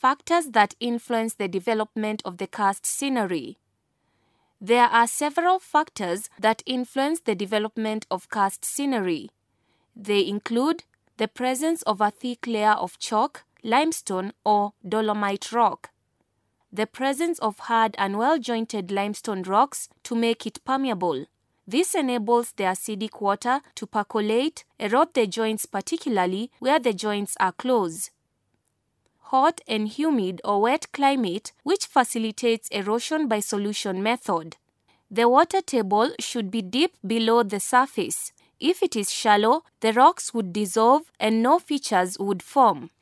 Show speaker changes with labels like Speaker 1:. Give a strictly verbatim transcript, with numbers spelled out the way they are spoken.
Speaker 1: Factors that influence the development of the karst scenery. There are several factors that influence the development of karst scenery. They include the presence of a thick layer of chalk, limestone, or dolomite rock, the presence of hard and well-jointed limestone rocks to make it permeable. This enables the acidic water to percolate, erode the joints, particularly where the joints are close. Hot and humid or wet climate, which facilitates erosion by solution method. The water table should be deep below the surface. If it is shallow, the rocks would dissolve and no features would form.